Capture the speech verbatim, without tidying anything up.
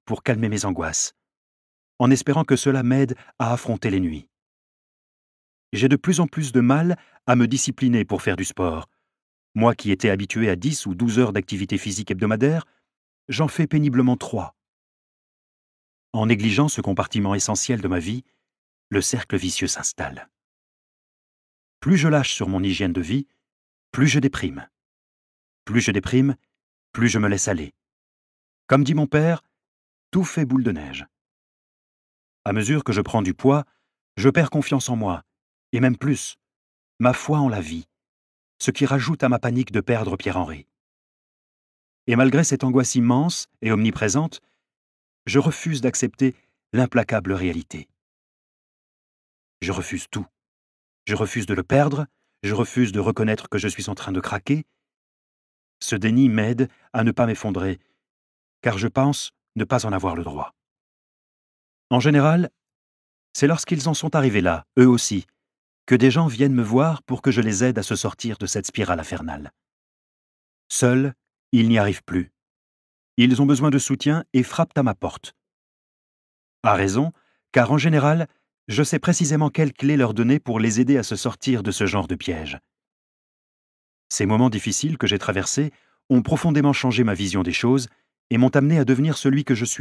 pour calmer mes angoisses, en espérant que cela m'aide à affronter les nuits. J'ai de plus en plus de mal à me discipliner pour faire du sport. Moi qui étais habitué à dix ou douze heures d'activité physique hebdomadaire, j'en fais péniblement trois. En négligeant ce compartiment essentiel de ma vie, le cercle vicieux s'installe. Plus je lâche sur mon hygiène de vie, plus je déprime. Plus je déprime, plus je me laisse aller. Comme dit mon père, tout fait boule de neige. À mesure que je prends du poids, je perds confiance en moi, et même plus, ma foi en la vie, ce qui rajoute à ma panique de perdre Pierre-Henri. Et malgré cette angoisse immense et omniprésente, je refuse d'accepter l'implacable réalité. Je refuse tout. Je refuse de le perdre, je refuse de reconnaître que je suis en train de craquer. Ce déni m'aide à ne pas m'effondrer, car je pense ne pas en avoir le droit. En général, c'est lorsqu'ils en sont arrivés là, eux aussi, que des gens viennent me voir pour que je les aide à se sortir de cette spirale infernale. Seuls, ils n'y arrivent plus. Ils ont besoin de soutien et frappent à ma porte. À raison, car en général, je sais précisément quelle clé leur donner pour les aider à se sortir de ce genre de piège. Ces moments difficiles que j'ai traversés ont profondément changé ma vision des choses et m'ont amené à devenir celui que je suis